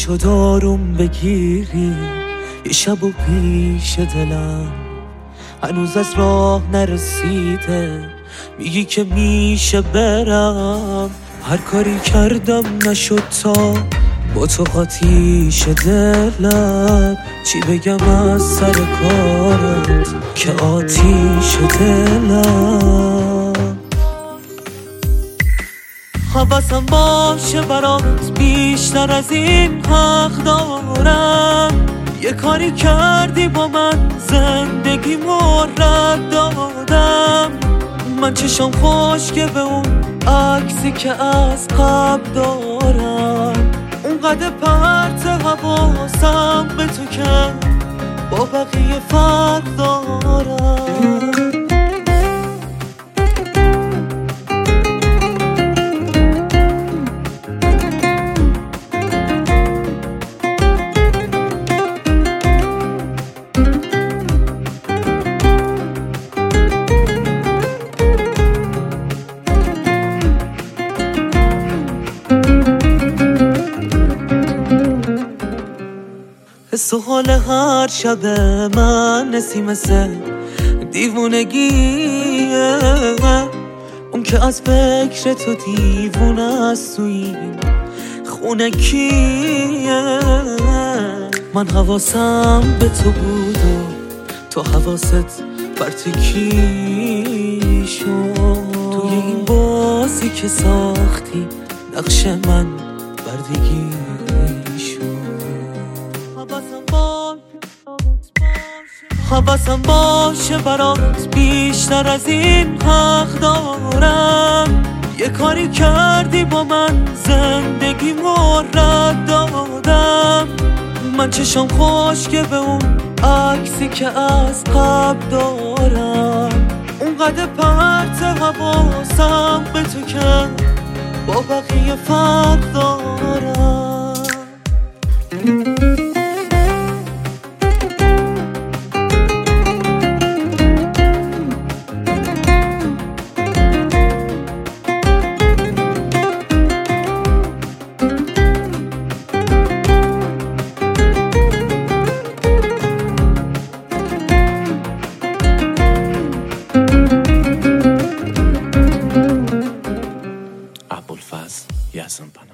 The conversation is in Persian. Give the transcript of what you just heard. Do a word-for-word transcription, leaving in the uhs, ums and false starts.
شد آروم بگیری یه شب و پیش دلم هنوز از راه نرسیده، میگی که میشه برم. هر کاری کردم نشد تا با تو آتیش دلم، چی بگم از سر کارت که آتیش دلم. حواسم باشه برات بیشتر از این حق دارم. یه کاری کردی با من زندگی مرد دادم. من چشم خشکه به اون عکسی که از قبل دارم، اونقدر پرت حواسم به تو که با بقیه فرق دارم. حس و حال هر شب من نسیم مثل دیوونگیه، اون که از فکر تو دیوونه است. تو این خونه کیه؟ من حواسم به تو بود و تو حواست بر کی شد؟ توی این بازی که ساختی نقش من بردگی شد. حواسم باشه برات بیشتر از این حق دارم. یه کاری کردی با من زندگی مرد دادم. من چشم خشکه به اون عکسی که از قبل دارم، اونقدر پرت حواسم به تو که با بقیه فرق دارم. ابوالفضل یزدان پناه.